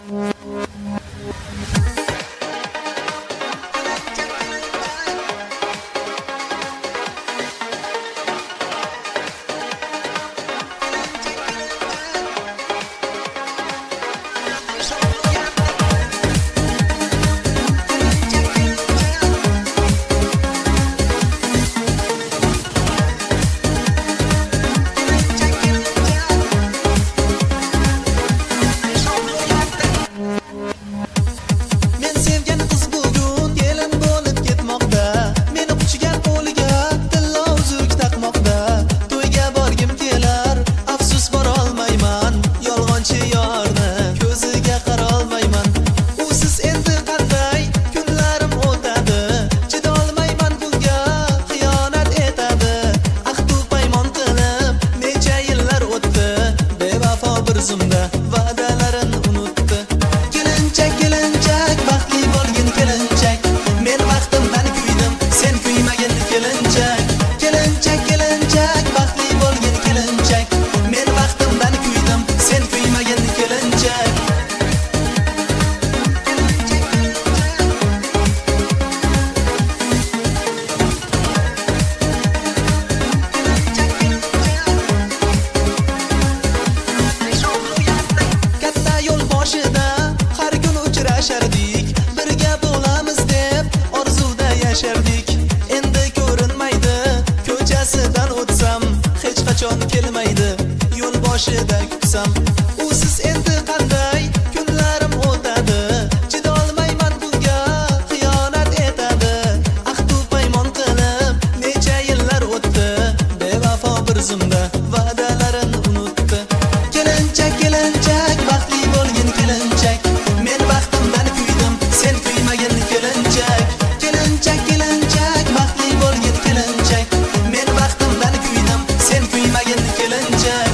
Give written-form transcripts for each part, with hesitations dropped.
Endi ko'rinmaydi, ko'chasidan o'tsam hech qachon kelmaydi, yo'l boshida kutsam. Usiz endi qanday kunlarim o'tadi, chidolmayman bunga xiyonat etadi. Ahdu paymon qilib necha yillar o'tdi, bevafo bir zumda va'dalarini unutdi. Kelinchak kelinchak baxtli bo'lgin kelinchak, men baxtimdan kuydim, sen kuymagin kelinchak. Kelinchak kelinchak baxtli bo'lgin kelinchak, men baxtimdan kuydim, sen kuymagin kelinchak.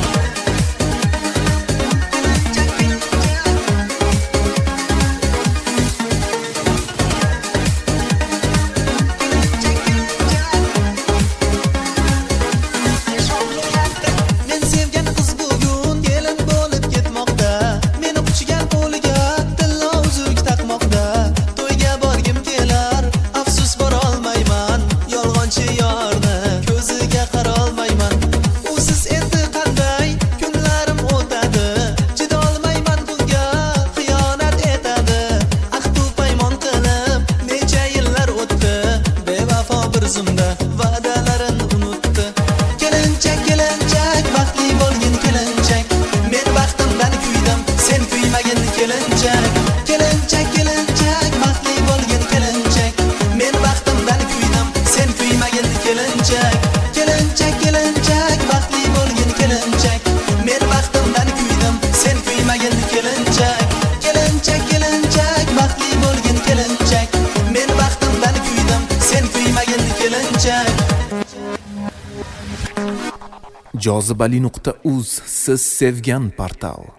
Men sevgan qiz bugun kelin bo'lib ketmoqda, meni quchgan qo'liga tilla uzuk taqmoqda. To'yga borgim kelar, afsus bora olmayman, yolg'onchi yorni ko'ziga qara olmayman. Usiz endi qanday kunlarim o'tadi, chidolmayman bunga xiyonat etadi. Ahdu paymon qilib necha yillar o'tdi, bevafo bir zumda va'dalarini unutdi. Kelinchak kelinchak baxtli bo'lgin kelinchak, men baxtimdan kuydim, sen kuymagin kelinchak. Kelinchak kelinchak baxtli bo'lgin kelinchak, men baxtimdan kuydim, sen kuymagin kelinchak. Kelinchak kelinchak baxtli bo'lgin kelinchak, men baxtimdan kuydim, sen kuymagin kelinchak. Kelinchak kelinchak baxtli bo'lgin kelinchak, men baxtimdan kuydim, sen kuymagin kelinchak. Jozibali.uz siz sevgan portal.